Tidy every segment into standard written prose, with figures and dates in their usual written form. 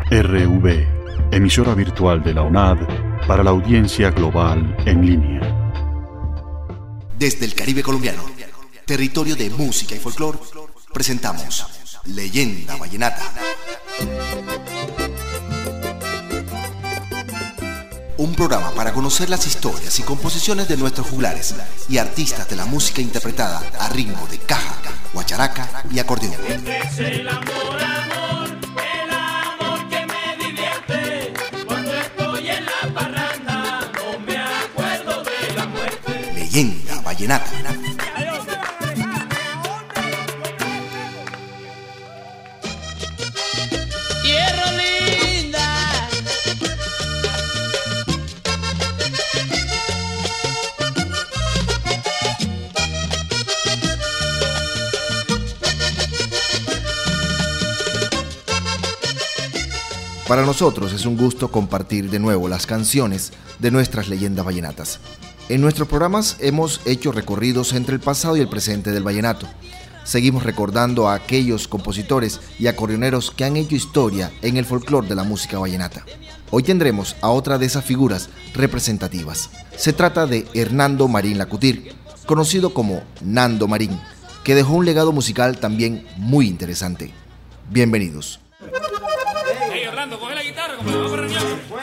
RV, emisora virtual de la UNAD para la audiencia global en línea. Desde el Caribe colombiano, territorio de música y folclore, presentamos Leyenda Vallenata. Un programa para conocer las historias y composiciones de nuestros juglares y artistas de la música interpretada a ritmo de caja, guacharaca y acordeón. Leyenda Vallenata. Tierra linda, Para nosotros es un gusto compartir de nuevo las canciones de nuestras leyendas vallenatas. En nuestros programas hemos hecho recorridos entre el pasado y el presente del vallenato. Seguimos recordando a aquellos compositores y acordeoneros que han hecho historia en el folclore de la música vallenata. Hoy tendremos a otra de esas figuras representativas. Se trata de Hernando Marín Lacutir, conocido como Nando Marín, que dejó un legado musical también muy interesante. Bienvenidos. Hey, Orlando, coge la guitarra, como vamos a reunir.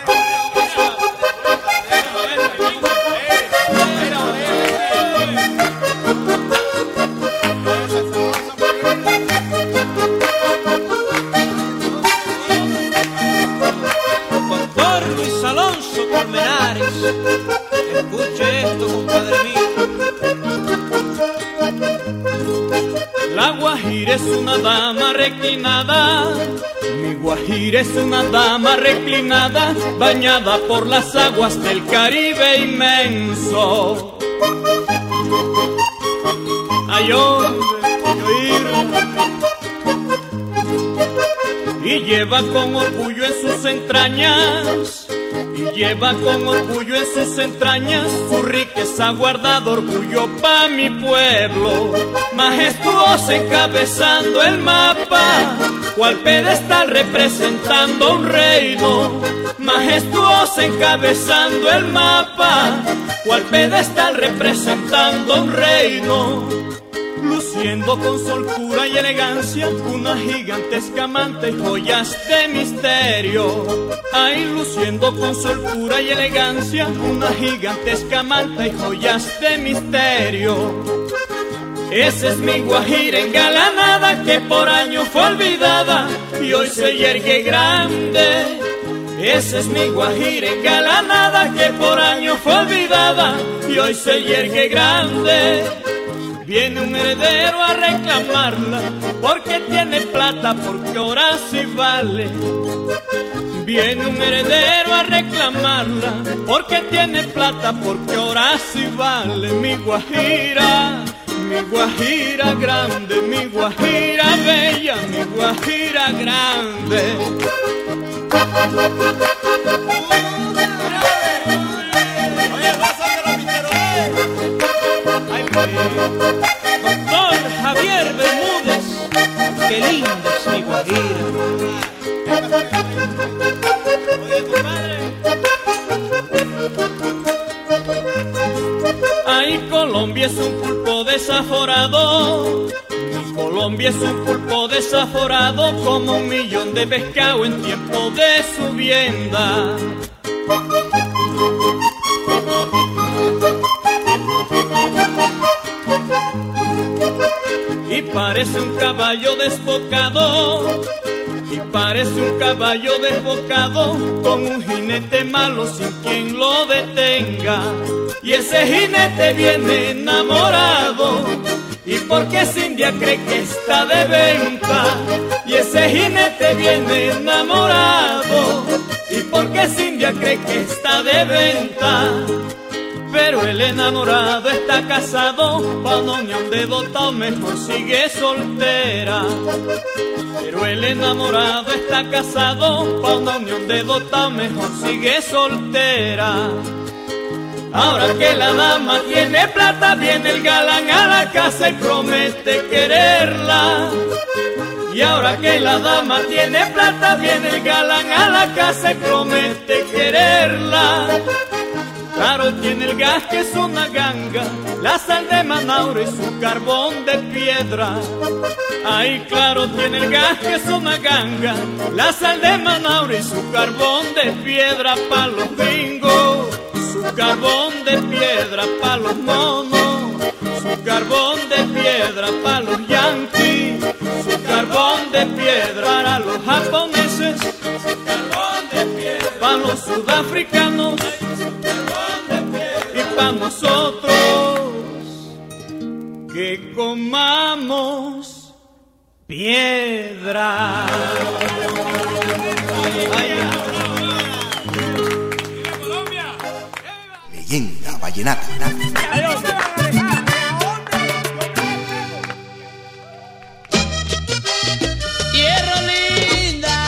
escuche esto, compadre mío. La Guajira es una dama reclinada, mi Guajira es una dama reclinada, bañada por las aguas del Caribe inmenso. Ay, y lleva con orgullo en sus entrañas, y lleva con orgullo en sus entrañas su riqueza guardada, orgullo pa' mi pueblo, majestuosa encabezando el mapa, cual pedestal representando un reino, majestuosa encabezando el mapa, cual pedestal representando un reino. Luciendo con soltura y elegancia una gigantesca amante y joyas de misterio. Ay, luciendo con soltura y elegancia una gigantesca amante y joyas de misterio. Esa es mi Guajira engalanada que por años fue olvidada y hoy se yergue grande. Esa es mi Guajira engalanada que por años fue olvidada y hoy se yergue grande. Viene un heredero a reclamarla, porque tiene plata, porque ahora sí vale. Viene un heredero a reclamarla, porque tiene plata, porque ahora sí vale. Mi Guajira grande, mi Guajira bella, mi Guajira grande. Doctor Javier Bermúdez, qué linda es mi Guajira. Oye, compadre. Ay, Colombia es un pulpo desaforado. Mi Colombia es un pulpo desaforado, como 1.000.000 de pescado en tiempo de subienda. Y parece un caballo desbocado, y parece un caballo desbocado, con un jinete malo sin quien lo detenga. Y ese jinete viene enamorado, y porque Cindia cree que está de venta. Y ese jinete viene enamorado, y porque Cindia cree que está de venta. Pero el enamorado está casado, pa' una unión de dotado mejor sigue soltera. Pero el enamorado está casado, pa' una unión de dotado mejor sigue soltera. Ahora que la dama tiene plata, viene el galán a la casa y promete quererla. Y ahora que la dama tiene plata, viene el galán a la casa y promete quererla. Claro, tiene el gas que es una ganga, la sal de Manaure y su carbón de piedra. Ay, claro, tiene el gas que es una ganga, la sal de Manaure y su carbón de piedra pa' los gringos, su carbón de piedra pa' los monos, su carbón de piedra pa' los yanquis, su carbón de piedra para los japoneses, su carbón de piedra para los sudafricanos y para nosotros que comamos piedra. Leyenda vallenata. Tierra linda.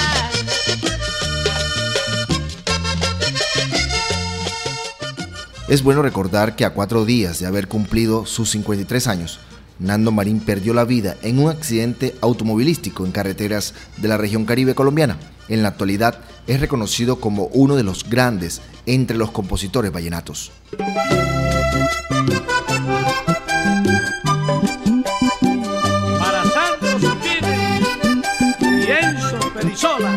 Es bueno recordar que a 4 días de haber cumplido sus 53 años, Nando Marín perdió la vida en un accidente automovilístico en carreteras de la región Caribe colombiana. En la actualidad es reconocido como uno de los grandes entre los compositores vallenatos. Para Santos Uribe y Enzo Perizola.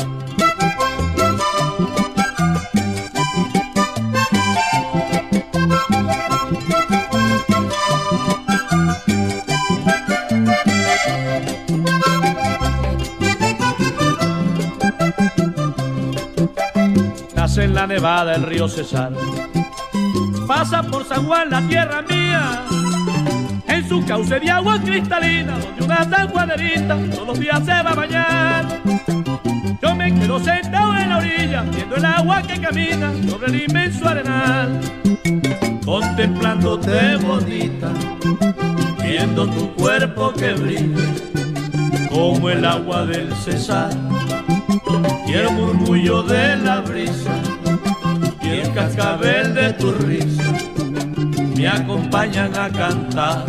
Nace en la nevada el río Cesar, pasa por San Juan, la tierra mía, en su cauce de agua cristalina, donde una sanjuanerita todos los días se va a bañar. Yo me quedo sentado en la orilla, viendo el agua que camina sobre el inmenso arenal, contemplándote bonita, viendo tu cuerpo que brilla como el agua del Cesar, y el murmullo de la brisa y el cascabel de tu risa me acompañan a cantar.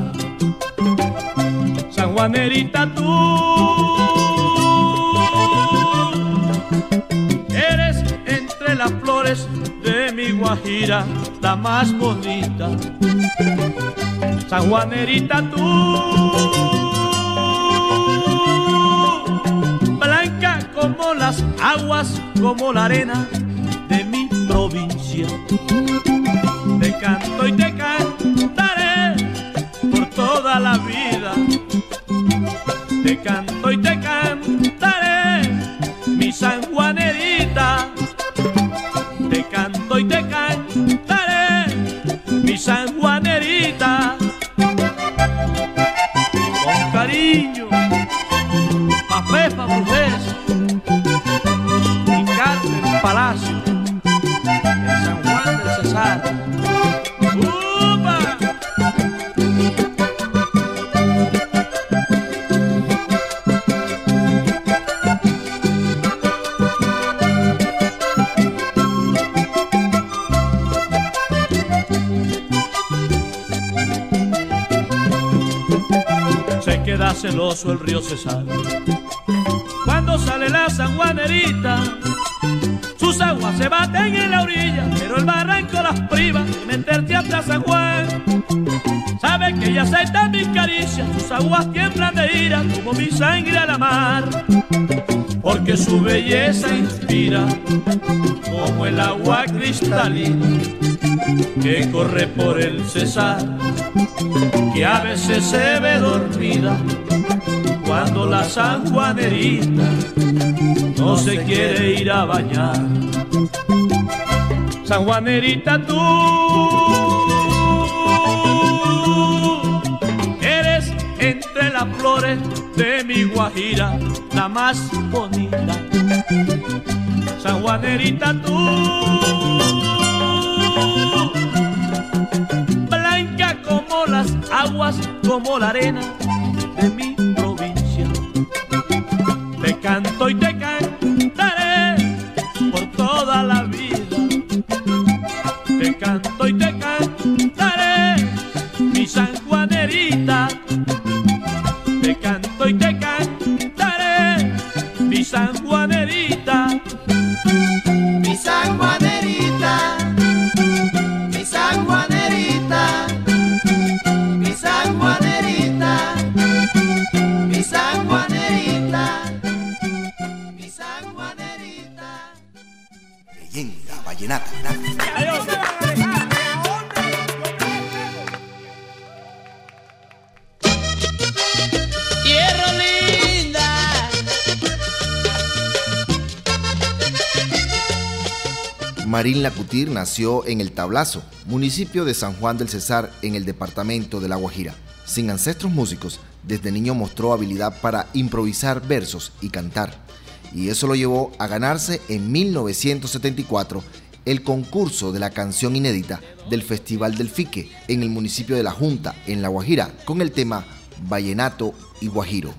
Sanjuanerita, tú eres entre las flores de mi Guajira la más bonita. Sanjuanerita, tú como las aguas, como la arena de mi provincia. Te canto y te cantaré por toda la vida. Te canto y te cantaré, mi sanjuanerita. Te canto y te cantaré, mi sanjuanerita. Con cariño, pa' Pepa Brujes, Palacio, en San Juan del Cesar. ¡Upa! Se queda celoso el río Cesar cuando sale la sanjuanerita. Sus aguas se baten en la orilla, pero el barranco las priva de meterte hasta San Juan. Sabe que ella acepta mis caricias, sus aguas tiemblan de ira como mi sangre a la mar, porque su belleza inspira como el agua cristalina que corre por el Cesar, que a veces se ve dormida cuando la sanjuanerita no se quiere ir a bañar. Sanjuanerita, tú eres entre las flores de mi Guajira la más bonita. Sanjuanerita, tú blanca como las aguas, como la arena de mi provincia. Te canto y te cantaré por toda la vida. Te canto y te cantaré, mi sanjuanerita. Te canto y te cantaré, vallenata. Tierra linda. Marín Lacutir nació en El Tablazo, municipio de San Juan del Cesar, en el departamento de La Guajira. Sin ancestros músicos, desde niño mostró habilidad para improvisar versos y cantar, y eso lo llevó a ganarse en 1974 el concurso de la canción inédita del Festival del Fique en el municipio de La Junta, en La Guajira, con el tema Vallenato y Guajiro.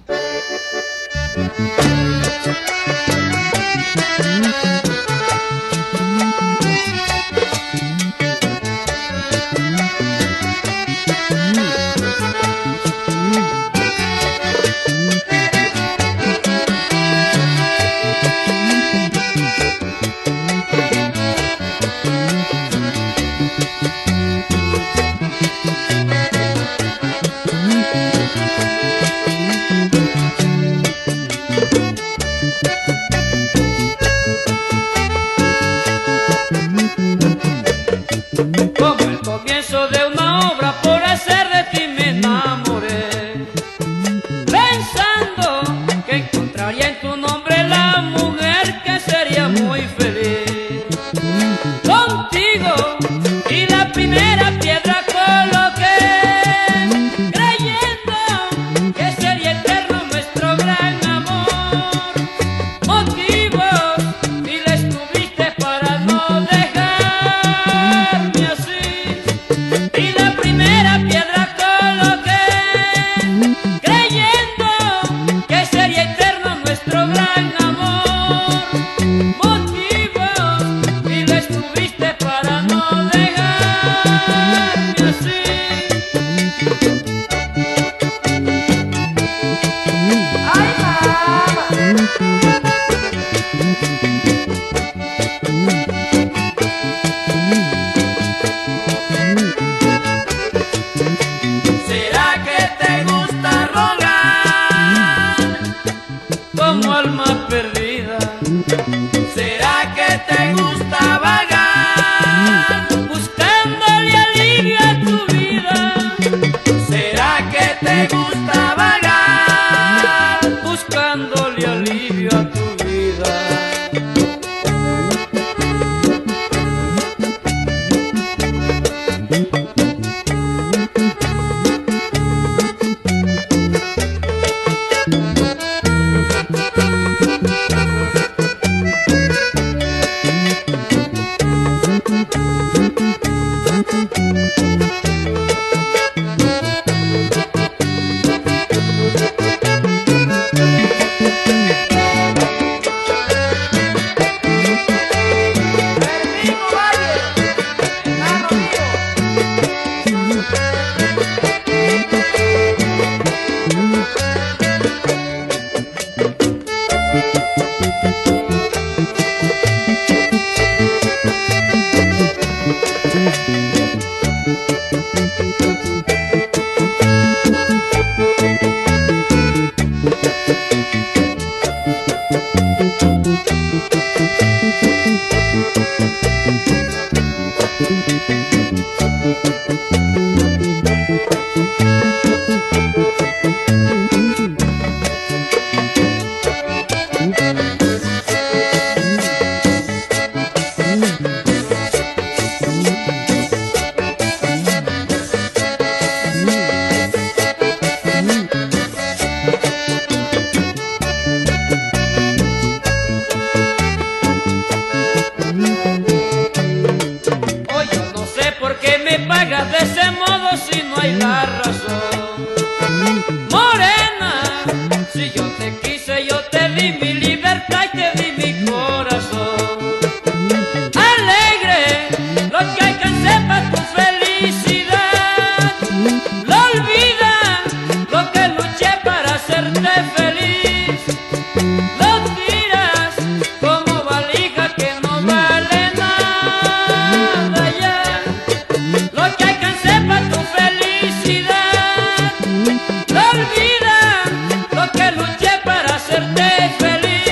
Lo olvida, lo que luché para hacerte feliz.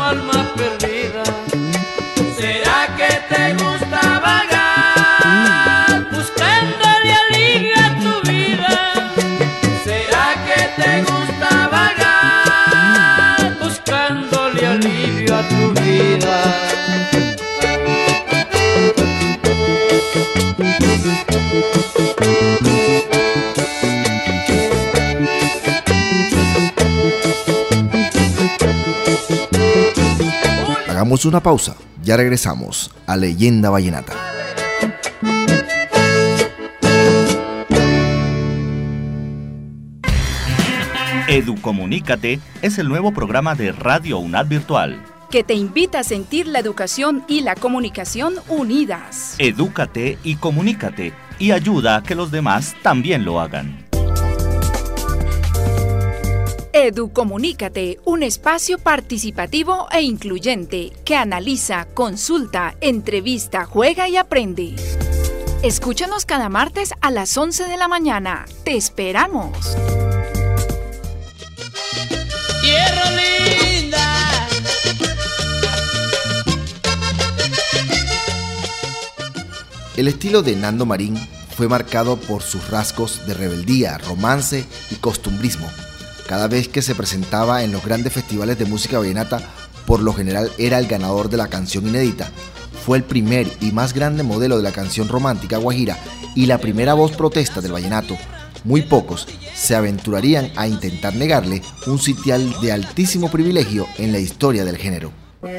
alma perdida. ¿Será que te gusta vagar buscándole alivio a tu vida? ¿Será que te gusta vagar buscándole alivio a tu vida? Hagamos una pausa, ya regresamos a Leyenda Vallenata. Educomunícate es el nuevo programa de Radio UNAD Virtual, que te invita a sentir la educación y la comunicación unidas. Edúcate y comunícate, y ayuda a que los demás también lo hagan. Educomunícate, un espacio participativo e incluyente que analiza, consulta, entrevista, juega y aprende. Escúchanos cada martes a las 11 de la mañana. ¡Te esperamos! Tierra linda. El estilo de Nando Marín fue marcado por sus rasgos de rebeldía, romance y costumbrismo. Cada vez que se presentaba en los grandes festivales de música vallenata, por lo general era el ganador de la canción inédita. Fue el primer y más grande modelo de la canción romántica guajira y la primera voz protesta del vallenato. Muy pocos se aventurarían a intentar negarle un sitial de altísimo privilegio en la historia del género.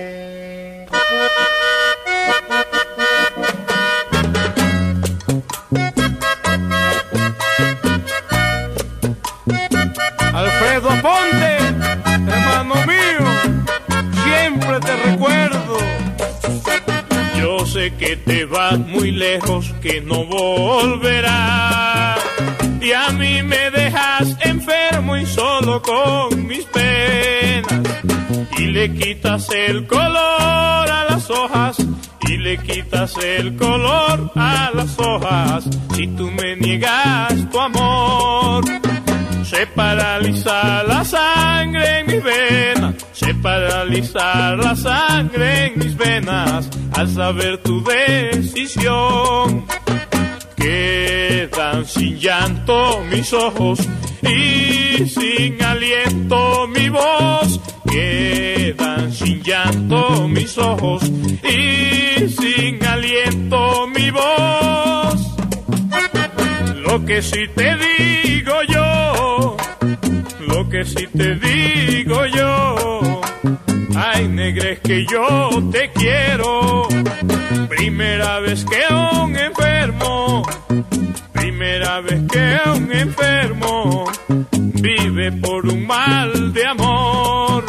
Alfredo Aponte, hermano mío, siempre te recuerdo. Yo sé que te vas muy lejos, que no volverás, y a mí me dejas enfermo y solo con mis penas, y le quitas el color a las hojas, y le quitas el color a las hojas, si tú me niegas tu amor. Se paraliza la sangre en mis venas, se paraliza la sangre en mis venas, al saber tu decisión. Quedan sin llanto mis ojos y sin aliento mi voz. Quedan sin llanto mis ojos y sin aliento mi voz. Lo que sí te digo yo, lo que sí te digo yo, ay negra, es que yo te quiero. Primera vez que un enfermo, primera vez que un enfermo vive por un mal de amor.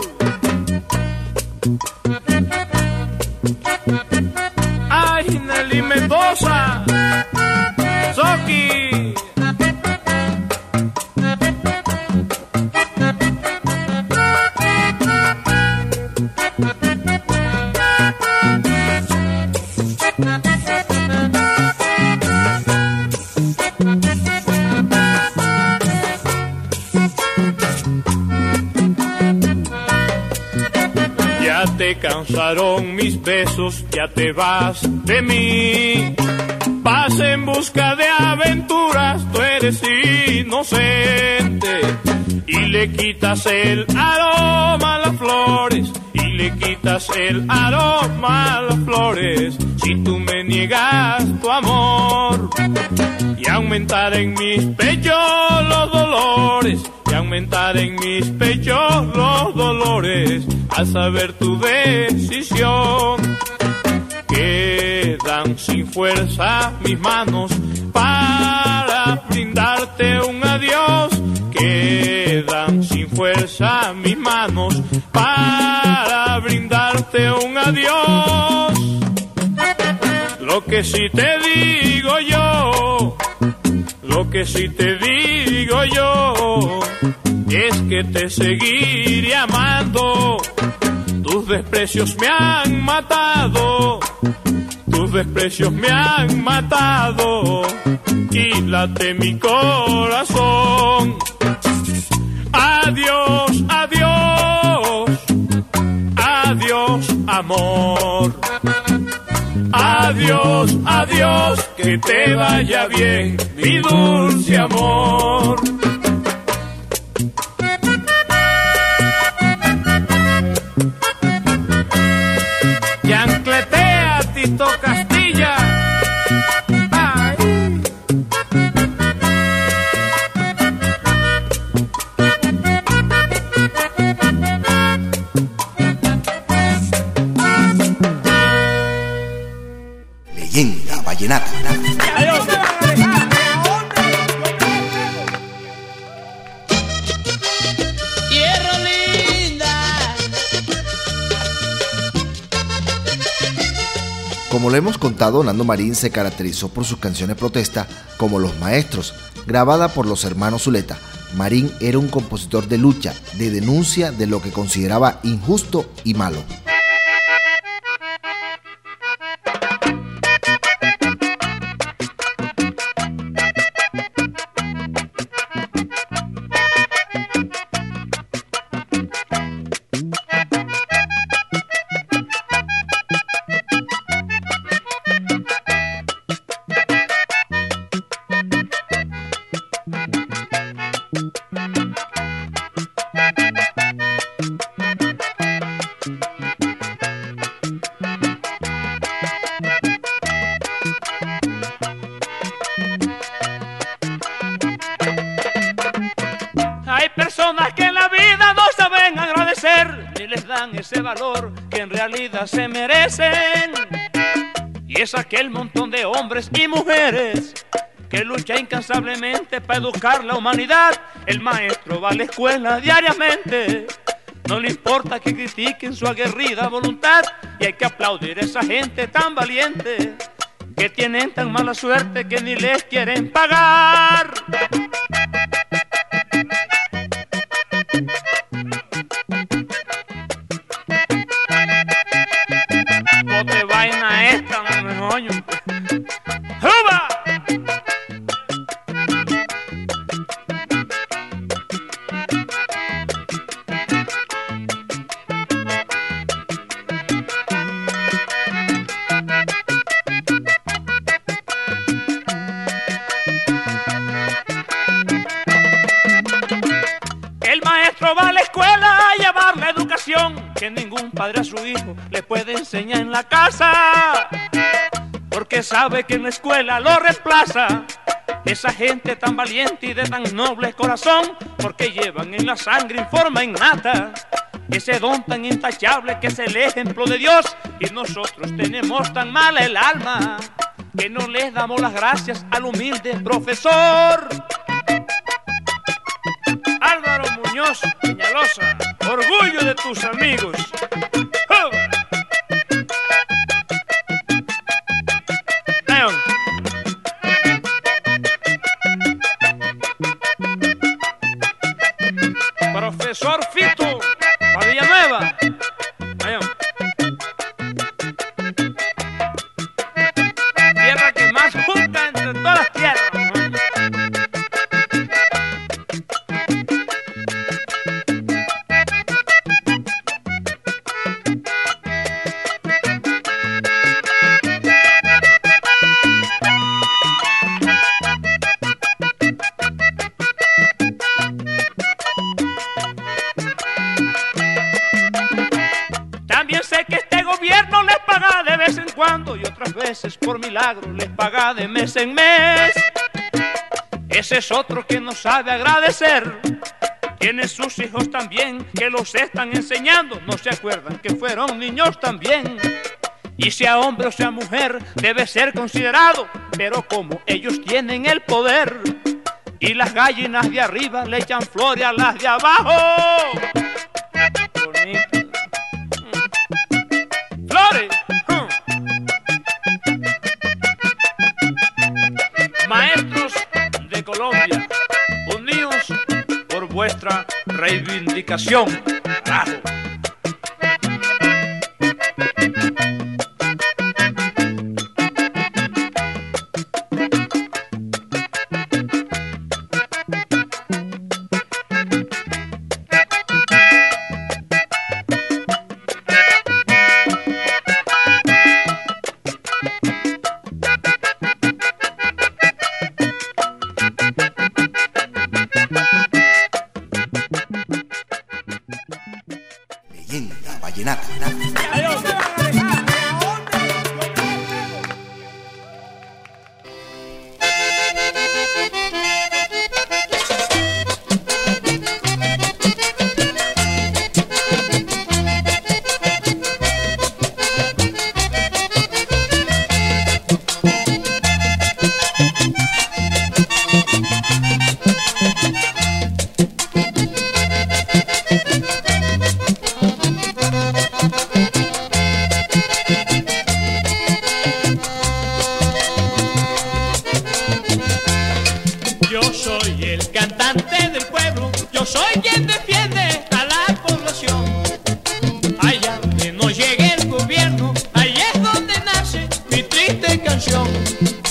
Ay, Nelly Mendoza, Soki. Ya te cansaron mis besos, ya te vas de mí. Vas en busca de aventuras, tú eres inocente. Y le quitas el aroma a las flores, y le quitas el aroma a las flores, si tú me niegas tu amor. Y aumentar en mis pechos los dolores, y aumentar en mis pechos los dolores, al saber tu decisión. Quedan sin fuerza mis manos para brindarte un adiós. Quedan sin fuerza mis manos para brindarte un adiós. Lo que sí te digo yo, lo que sí te digo yo, es que te seguiré amando. Tus desprecios me han matado, tus desprecios me han matado, y late mi corazón. Adiós, adiós, adiós. adiós, amor. Adiós, adiós, que te vaya bien, mi dulce amor. Yancletea, Tito Castilla. Ay. Leyenda vallenata. Tierra linda. Como lo hemos contado, Nando Marín se caracterizó por sus canciones protesta como Los Maestros, grabada por los hermanos Zuleta. Marín era un compositor de lucha, de denuncia de lo que consideraba injusto y malo. Hay personas que en la vida no saben agradecer, ni les dan ese valor que en realidad se merecen. Y es aquel montón de hombres y mujeres que lucha incansablemente para educar la humanidad. El maestro va a la escuela diariamente, no le importa que critiquen su aguerrida voluntad, y hay que aplaudir a esa gente tan valiente que tienen tan mala suerte que ni les quieren pagar. Bote vaina esta, no me oño. ¡Juba! El maestro va a la escuela a llevar la educación que ningún padre a su hijo le puede enseñar en la casa, porque sabe que en la escuela lo reemplaza esa gente tan valiente y de tan noble corazón, porque llevan en la sangre en forma innata ese don tan intachable que es el ejemplo de Dios. Y nosotros tenemos tan mala el alma que no les damos las gracias al humilde profesor. Álvaro Muñoz Peñalosa, orgullo de tus amigos. León. Profesor Fito, a Villanueva. León. Tierra que más junta entre todas las tierras. También sé que este gobierno les paga de vez en cuando y otras veces por milagro les paga de mes en mes. Ese es otro que no sabe agradecer. Tiene sus hijos también que los están enseñando. No se acuerdan que fueron niños también. Y sea hombre o sea mujer debe ser considerado. Pero como ellos tienen el poder y las gallinas de arriba le echan flores a las de abajo. Bonito. Flores. Maestros de Colombia, unidos por vuestra reivindicación. Carajo.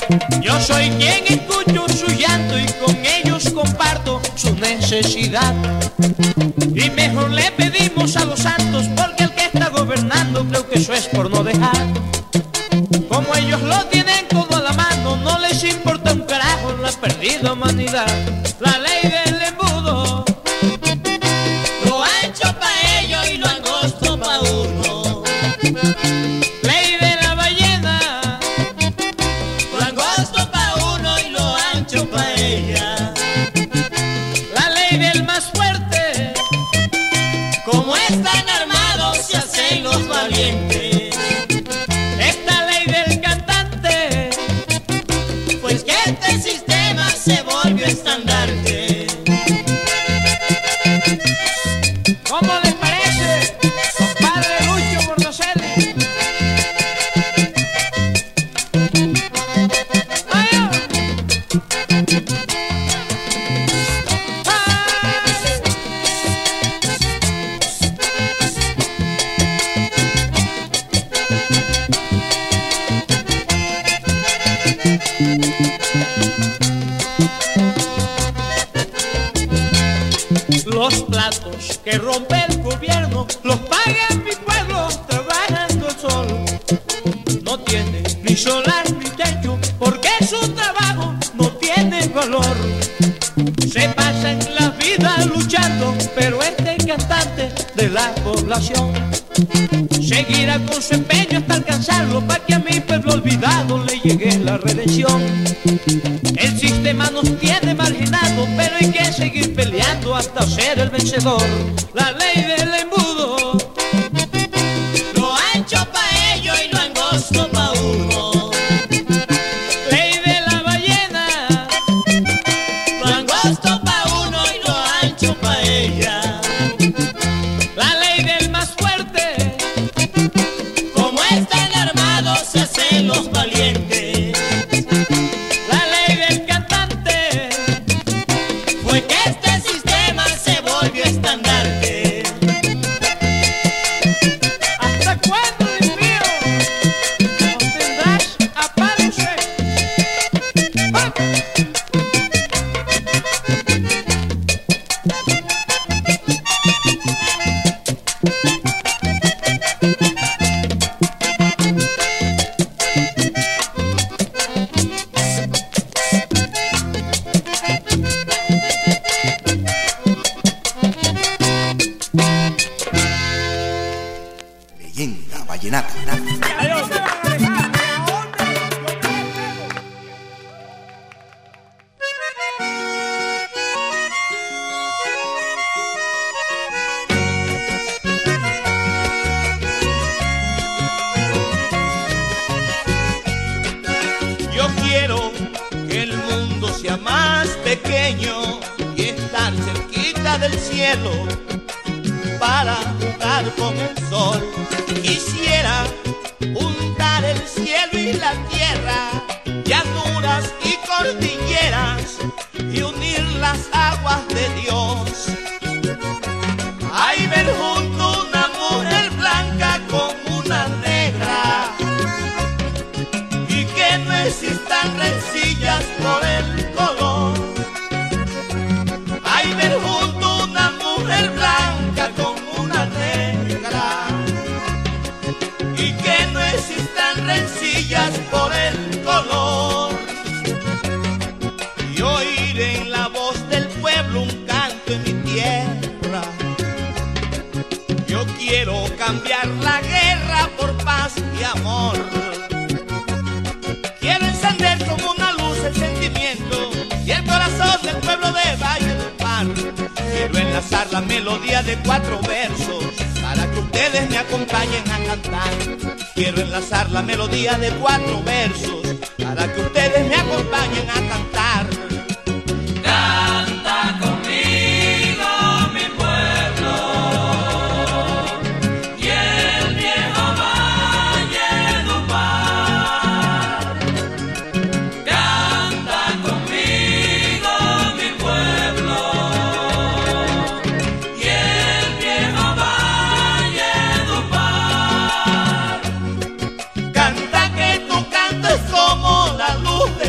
Yo soy quien escucho su llanto y con ellos comparto su necesidad. Y mejor le pedimos a los santos, porque el que está gobernando creo que eso es por no dejar. Como ellos lo tienen todo a la mano, no les importa un carajo la perdida humanidad. La ley del embudo lo ancho pa' ellos y lo angosto pa' uno. Ley de la ballena, lo angosto pa' uno y lo ancho pa' ella. La ley del más fuerte, como están armados se hacen los valientes. Esta ley del cantante, pues que este sistema se volvió estandarte. ¿Cómo les parece, compadre Lucho Bordoselli? Los platos que rompe el gobierno los paga mi pueblo trabajando el sol. No tiene ni solar ni techo porque su trabajo no tiene valor. Se pasan la vida luchando, pero este cantante de la población seguirá con su empeño hasta alcanzarlo, para que a mi pueblo olvidado le llegue la redención. El sistema nos tiene marginados, pero hay que seguir peleando hasta ser el vencedor. La ley del embudo, lo ancho pa' ellos y lo angosto pa' uno. Ley de la ballena, lo angosto pa' uno y lo ancho pa' ella. La ley del más fuerte, como están armados se hacen los valientes. La ley del cantante, fue que este sistema se volvió estandarte. ¿Hasta cuándo, Dios mío, nos tendrás a palos? Leyenda vallenata. Yo quiero que el mundo sea más pequeño y estar cerquita del cielo para jugar con el sol. Quisiera juntar el cielo y la tierra, llanuras y cordilleras, y unir las aguas de Dios. Ay, ver junto una mujer blanca con una negra, y que no existan rencillas por el color. Ay, ver junto una mujer blanca con una negra, y que no existan rencillas por el color. Y oír en la voz del pueblo un canto en mi tierra. Yo quiero cambiar la guerra por paz y amor. Quiero encender como una luz el sentimiento y el corazón del pueblo de Valledupar. Quiero enlazar la melodía de 4 versos para que ustedes me acompañen a cantar. Quiero enlazar la melodía de 4 versos para que ustedes me acompañen a cantar. Canta conmigo mi pueblo y el viejo Valledupar. Canta conmigo mi pueblo y el viejo Valledupar. Canta que tu canto es como la luz de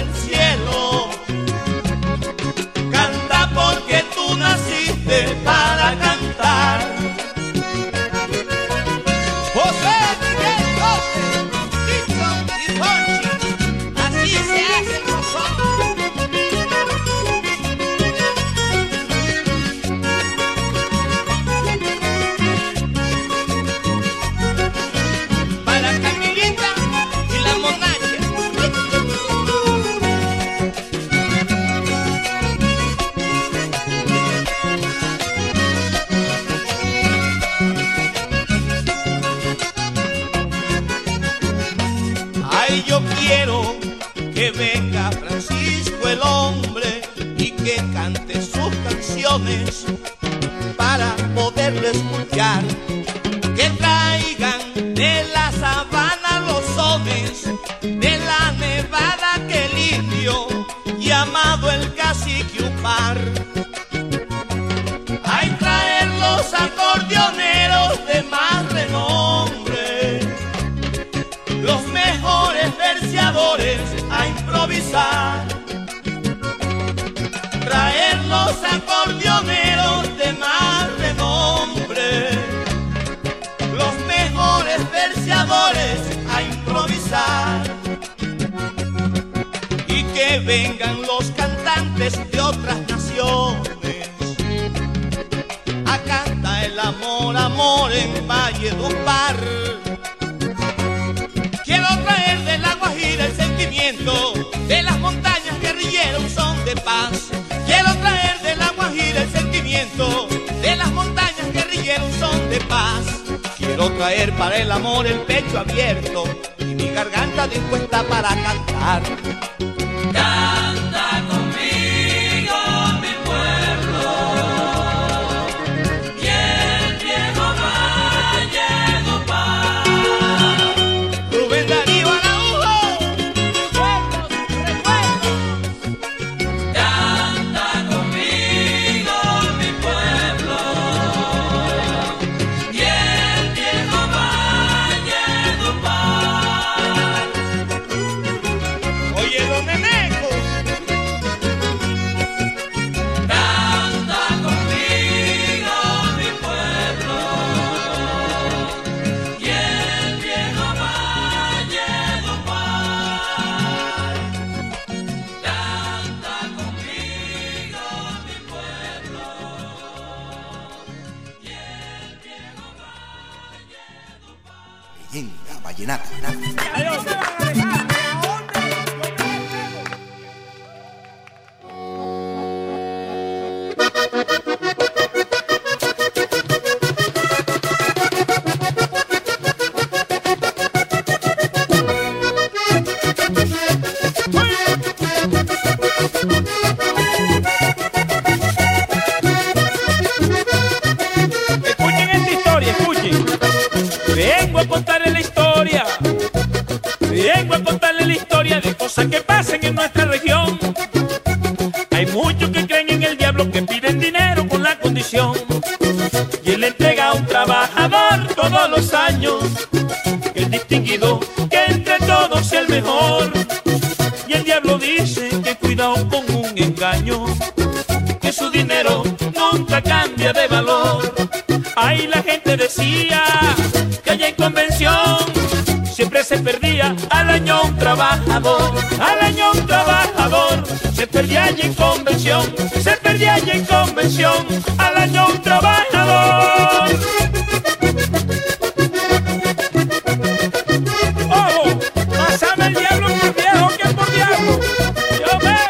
Ay, yo quiero que venga Francisco el hombre y que cante sus canciones para poderlo escuchar. Que traigan de la sabana los sones de la nevada que el indio llamado el cacique Upar. Hay traer los acordeoneros de más renombre, los mejores verseadores a improvisar. Traer los acordeoneros de más renombre, los mejores verseadores a improvisar. Y que vengan los cantantes de otras naciones a cantar el amor, amor en Valledupar. Quiero traer de la Guajira el sentimiento de las montañas guerrilleras, un son de paz. Quiero traer de la Guajira el sentimiento de las montañas guerrilleras, un son de paz. Quiero traer para el amor el pecho abierto y mi garganta dispuesta para cantar. Canta conmigo, mi pueblo, y el viejo Valledupar. Rubén Darío Araujo, Canta conmigo, mi pueblo, y el viejo Valledupar. oye, don Neneco. Canta conmigo, mi pueblo, y el viejo Valledupar. Canta conmigo, mi pueblo, y el viejo Valledupar. Leyenda vallenata. Escuchen esta historia, escuchen. Vengo a contarle la historia. Vengo a contarle la historia de cosas que pasan en nuestra región. Hay muchos que creen en el diablo, que piden dinero con la condición. Y él le entrega a un trabajador todos los años, que el distinguido, que entre todos sea el mejor. Y el diablo dice que cuidado con un engaño, que su dinero nunca cambia de valor. Ahí la gente decía que allá en convención siempre se perdía al año un trabajador, al año un trabajador. Se perdía allí en convención, se perdía allí en convención, al año un trabajador. ¡Ojo! Más sabe el diablo por viejo que por diablo. ¡Yo ve!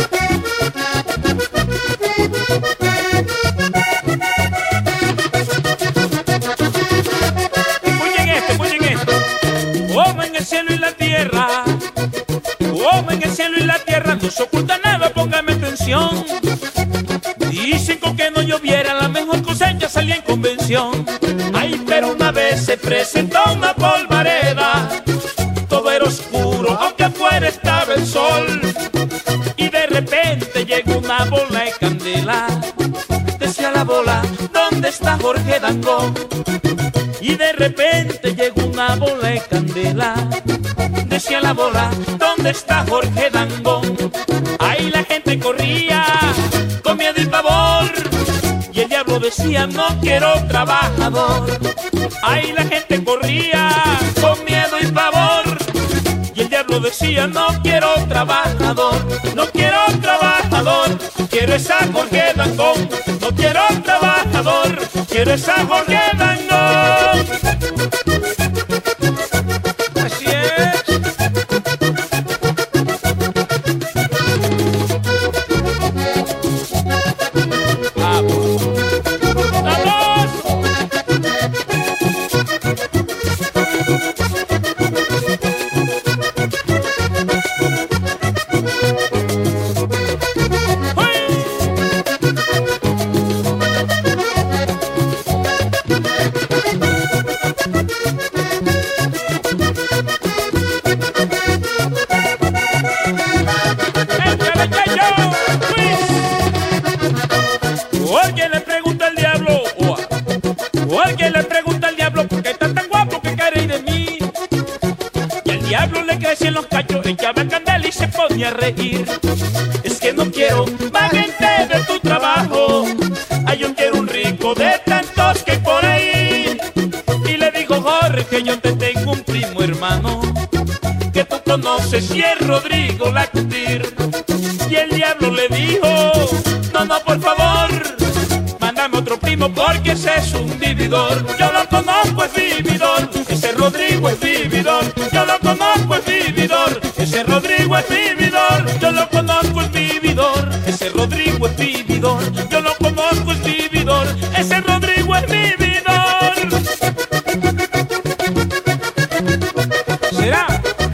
Escuchen esto. Como en el cielo y la tierra, como en el cielo y la tierra, no se oculta nada, póngame atención. Dicen que aunque no lloviera, la mejor cosecha salía en convención. Ay, pero una vez se presentó una polvareda, todo era oscuro, aunque afuera estaba el sol. Y de repente llegó una bola de candela. Decía la bola, ¿dónde está Jorge Dangond? Y de repente llegó una bola de candela. Decía la bola, ¿dónde está Jorge Dangond? Ahí la gente corría con miedo y pavor, y el diablo decía, no quiero trabajador. Ahí la gente corría con miedo y pavor, y el diablo decía, no quiero trabajador, no quiero trabajador, quiero esa Jorge Dangond. No quiero trabajador, quiero esa Jorge Dangond. Así es. Vamos. ¡Vamos! que si en los cachos echaba candela y se ponía a reír. Es que no quiero más gente de tu trabajo, ay, yo quiero un rico de tantos que hay por ahí. Y le dijo Jorge que yo te tengo un primo hermano que tú conoces y es Rodrigo Lacutir. Y el diablo le dijo, no, no, por favor, mándame otro primo porque ese es un vividor. Yo lo conozco, es vividor, ese Rodrigo es vividor. Yo lo conozco, es vividor, ese Rodrigo es vividor. Yo lo conozco, es vividor, ese Rodrigo es vividor. Yo lo conozco, es vividor, ese Rodrigo es vividor. ¿Será?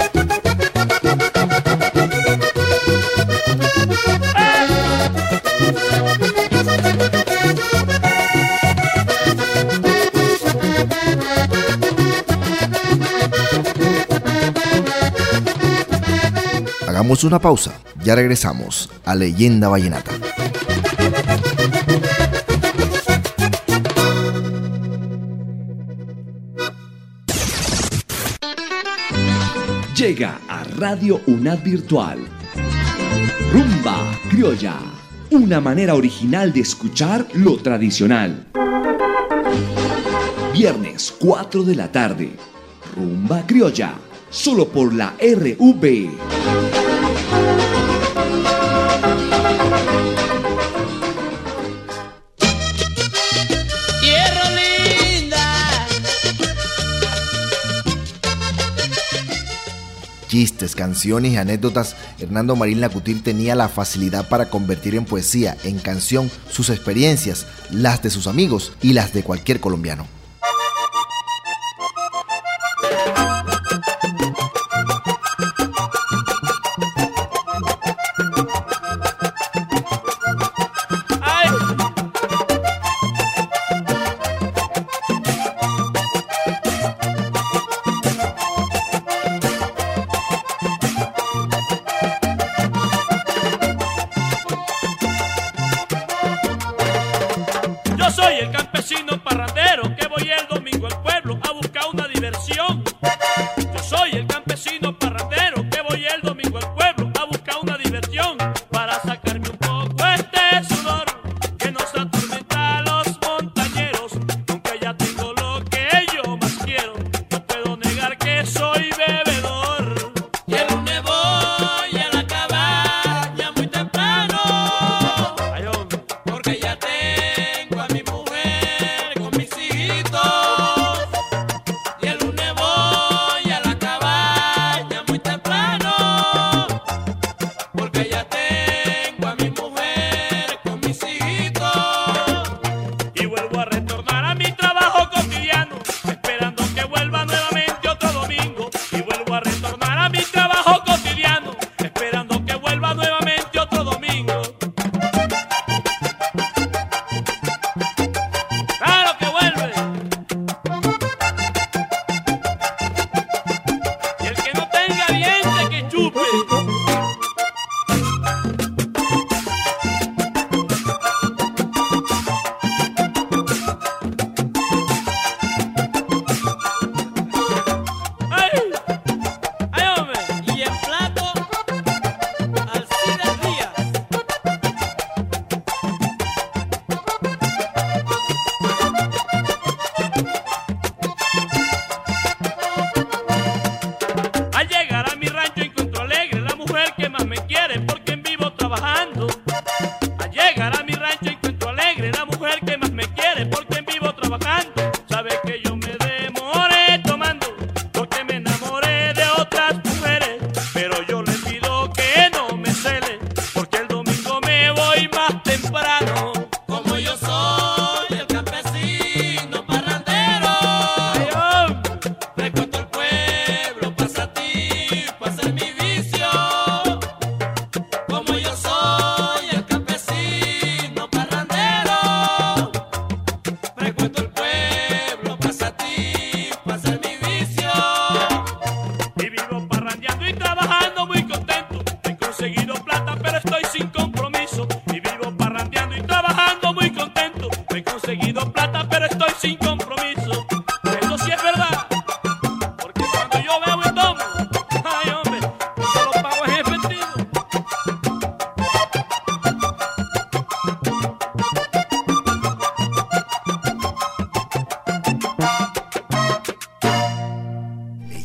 Hagamos una pausa, ya regresamos a Leyenda Vallenata. Llega a Radio UNAD Virtual Rumba Criolla, una manera original de escuchar lo tradicional. Viernes 4 de la tarde, Rumba Criolla, solo por la RV. Tierra linda. Chistes, canciones y anécdotas, Hernando Marín Lacutir tenía la facilidad para convertir en poesía, en canción, sus experiencias, las de sus amigos y las de cualquier colombiano. Yo soy el campesino parrandero que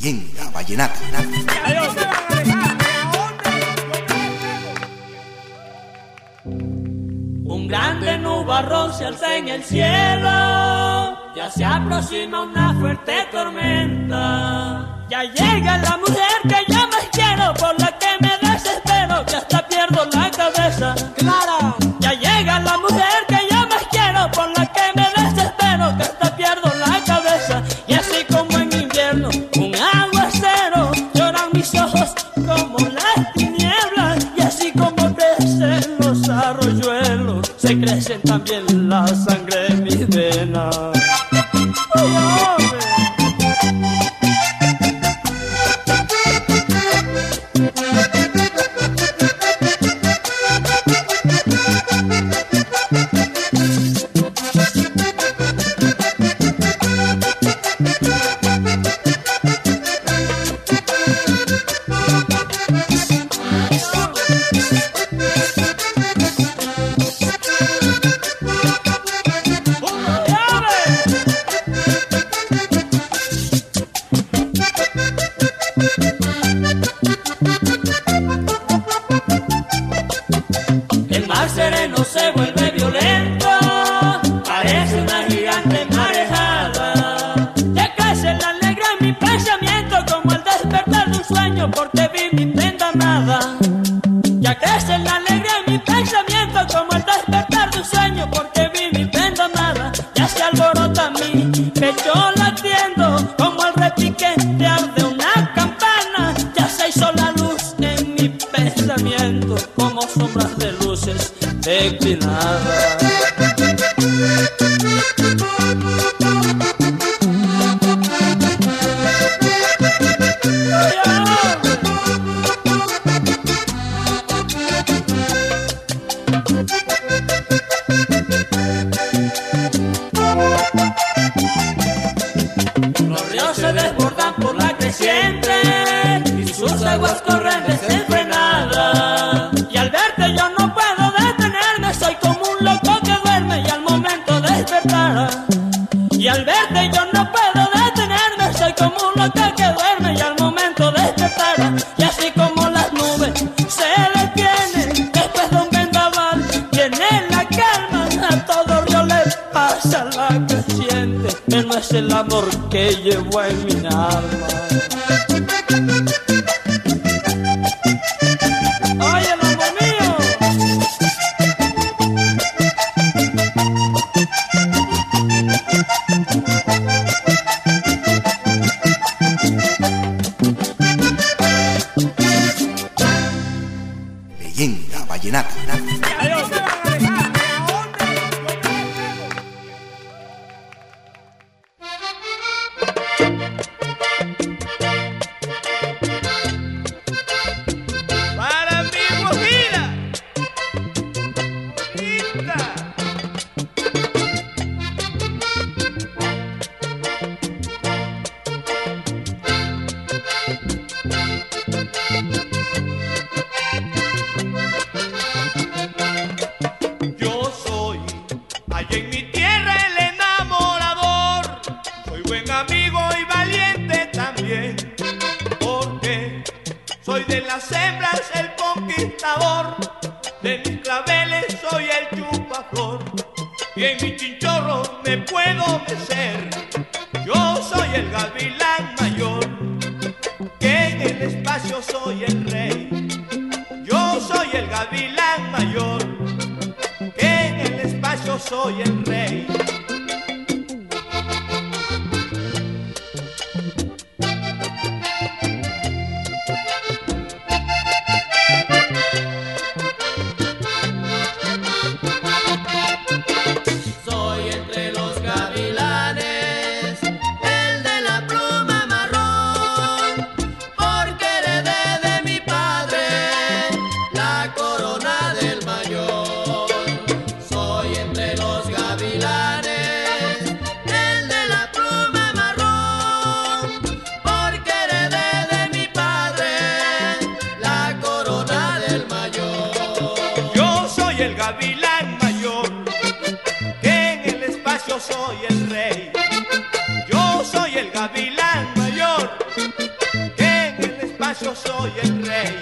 Leyenda Vallenata. Un grande nubarrón se alza en el cielo, ya se aproxima una fuerte tormenta. Ya llega la mujer que yo más quiero, por la que me desespero, que hasta pierdo la cabeza. Clara. Ya llega la mujer que yo más quiero, por la que me desespero, que hasta pierdo la cabeza. Y así como en invierno, un aguacero, lloran mis ojos como las tinieblas. Y así como crecen los arroyuelos, se crecen también la sangre en mis venas. ¡Ay, hombre! El mar sereno se vuelve violento, parece una gigante marejada. Ya crece la alegría en mi pensamiento, como el despertar de un sueño, porque vi mi prenda amada. Ya crece la alegría en mi pensamiento, como el despertar de un sueño, porque vi mi prenda amada. Ya se alborota mi pecho latiendo, como el repiquetear de una campana. Ya se hizo la luz en mi pensamiento, como sombras de luces declinadas. Los ríos se desbordan por la creciente y sus aguas corren desenfrenadas. Y al verte yo no puedo detenerme, soy como un loco que duerme y al momento despertará. Y al verte yo no puedo detenerme, soy como un loco que duerme y al momento despertará. Y así como las nubes se detienen después de un vendaval, tiene la calma, a todo río le pasa la creciente, que no es el amor que llevo en mi alma. ¡Ay, el amor mío! Leyenda Vallenata. Para mi Guajira, bonita. Yo soy allá en mi tierra el enamorador, soy buen amigo y valiente también, porque soy de las hembras el conquistador, de mis claveles soy el chupaflor, y en mi chinchorro me puedo mecer. Yo soy el gavilán mayor, que en el espacio soy el rey. Yo soy el gavilán mayor, que en el espacio soy el rey. Soy entre los gavilanes el de la pluma marrón, porque heredé de mi padre la corona del mayor. Soy entre los gavilanes soy el rey.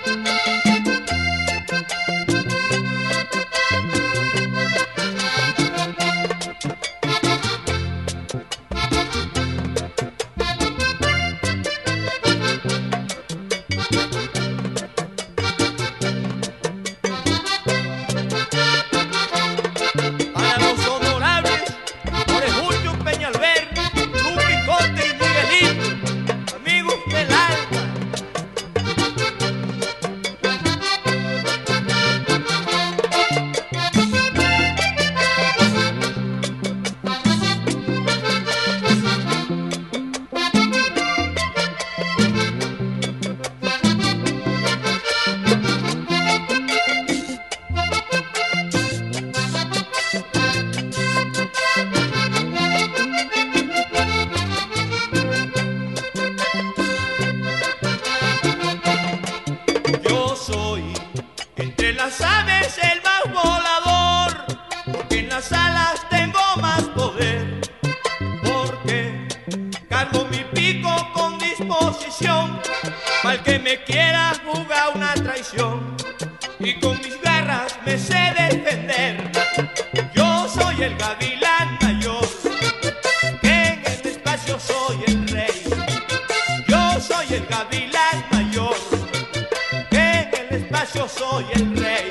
Mal que me quiera jugar una traición y con mis garras me sé defender. Yo soy el gavilán mayor, que en el espacio soy el rey. Yo soy el gavilán mayor, que en el espacio soy el rey.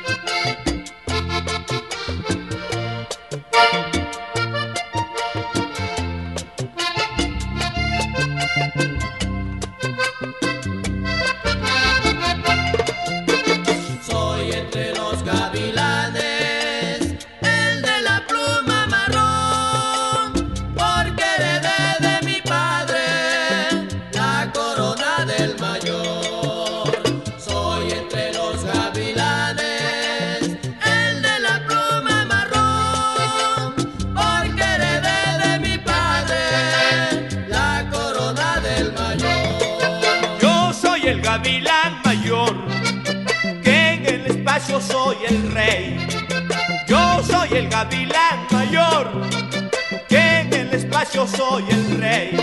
Gavilán mayor, que en el espacio soy el rey. Yo soy el gavilán mayor, que en el espacio soy el rey.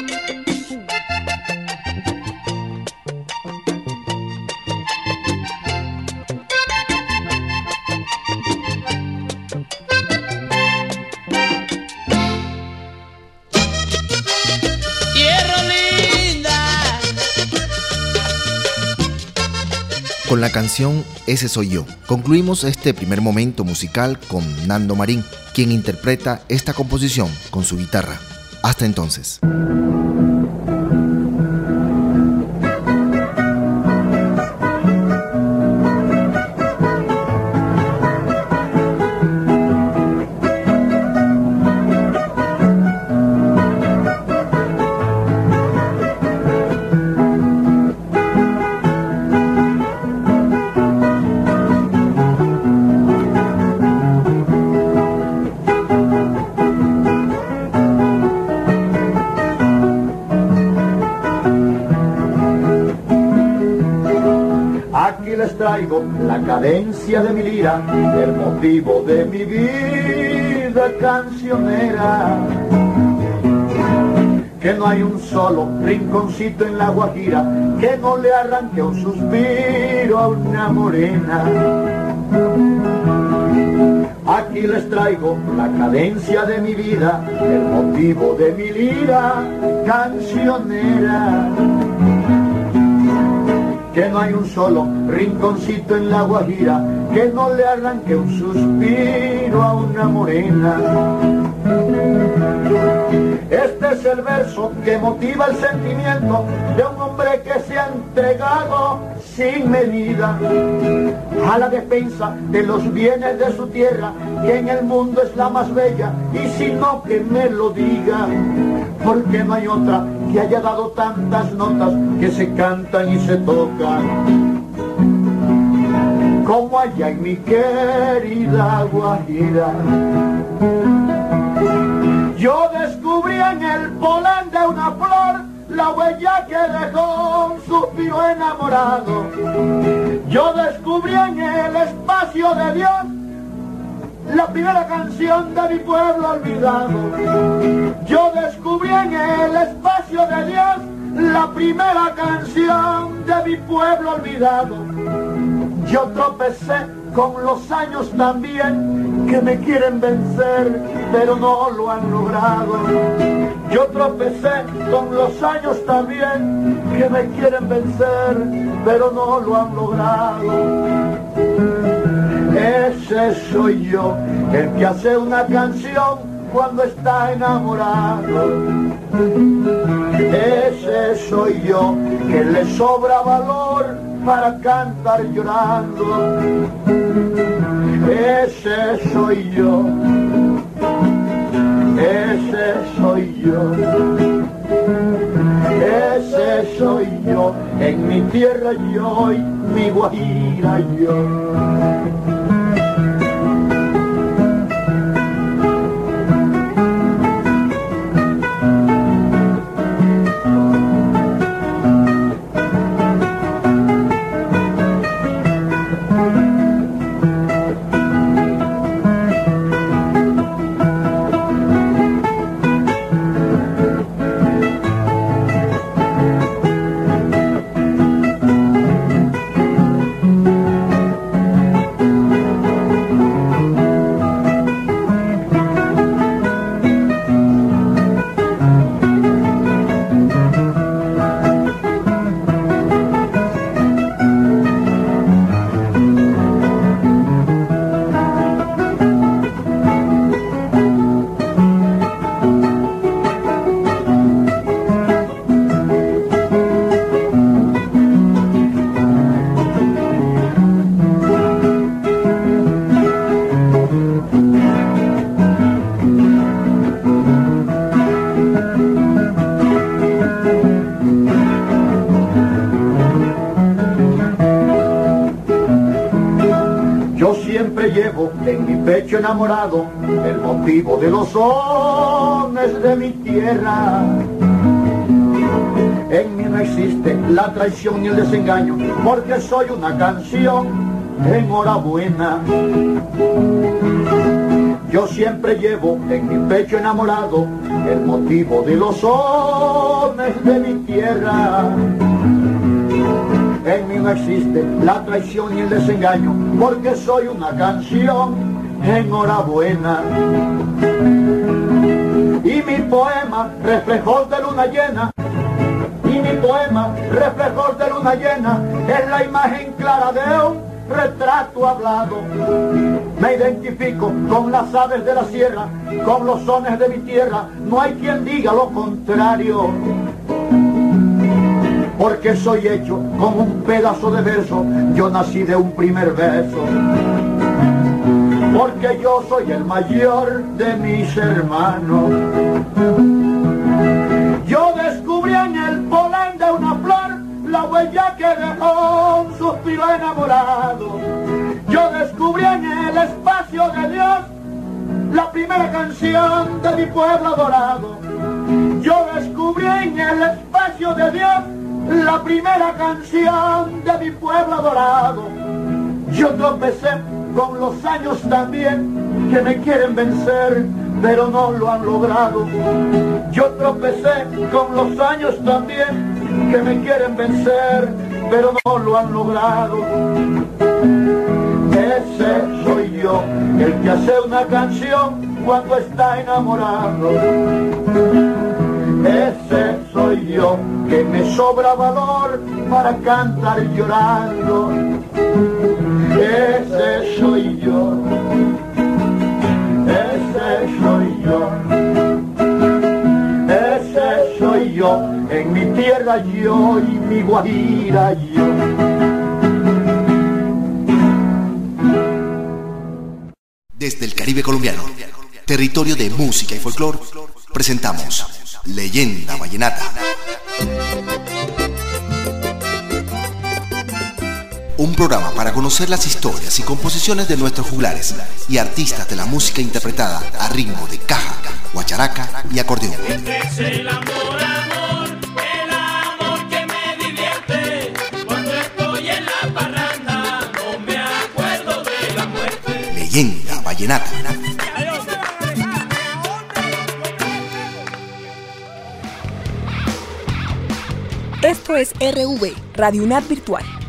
Con la canción Ese Soy Yo, concluimos este primer momento musical con Nando Marín, quien interpreta esta composición con su guitarra. Hasta entonces. Traigo la cadencia de mi lira, el motivo de mi vida cancionera. Que no hay un solo rinconcito en la Guajira que no le arranque un suspiro a una morena. Aquí les traigo la cadencia de mi vida, el motivo de mi lira cancionera. Que no hay un solo rinconcito en la Guajira que no le arranque un suspiro a una morena. Este es el verso que motiva el sentimiento de un hombre que se ha entregado sin medida a la defensa de los bienes de su tierra, que en el mundo es la más bella, y si no que me lo diga, porque no hay otra que haya dado tantas notas que se cantan y se tocan como allá en mi querida Guajira. Yo descubrí en el polen de una flor la huella que dejó un suspiro enamorado. Yo descubrí en el espacio de Dios la primera canción de mi pueblo olvidado. Yo descubrí en el espacio de Dios la la primera canción de mi pueblo olvidado. Yo tropecé con los años también que me quieren vencer, pero no lo han logrado. Yo tropecé con los años también que me quieren vencer, pero no lo han logrado. Ese soy yo, el que hace una canción cuando está enamorado. Ese soy yo, que le sobra valor para cantar llorando. Ese soy yo, ese soy yo, ese soy yo, en mi tierra yo y mi Guajira yo. En mi pecho enamorado, el motivo de los sones de mi tierra. En mí no existe la traición ni el desengaño, porque soy una canción, enhorabuena. Yo siempre llevo en mi pecho enamorado el motivo de los sones de mi tierra. En mí no existe la traición ni el desengaño, porque soy una canción, enhorabuena. Y mi poema, reflejos de luna llena, y mi poema, reflejos de luna llena, es la imagen clara de un retrato hablado. Me identifico con las aves de la sierra, con los sones de mi tierra, no hay quien diga lo contrario. Porque soy hecho como un pedazo de verso, yo nací de un primer beso. Porque yo soy el mayor de mis hermanos. Yo descubrí en el polen de una flor la huella que dejó un suspiro enamorado. Yo descubrí en el espacio de Dios la primera canción de mi pueblo adorado. Yo descubrí en el espacio de Dios la primera canción de mi pueblo adorado. Yo tropecé con los años también que me quieren vencer, pero no lo han logrado. Yo tropecé con los años también que me quieren vencer, pero no lo han logrado. Ese soy yo, el que hace una canción cuando está enamorado. Ese soy yo, que me sobra valor para cantar llorando. Ese soy yo, ese soy yo, ese soy yo, en mi tierra yo y mi Guajira yo. Desde el Caribe colombiano, territorio de música y folclor, presentamos Leyenda Vallenata. Un programa para conocer las historias y composiciones de nuestros juglares y artistas de la música interpretada a ritmo de caja, guacharaca y acordeón. Es el amor, amor, el amor que me divierte. Cuando estoy en la parranda no me acuerdo de la muerte. Leyenda Vallenata. Esto es RV, Radio UNAD Virtual.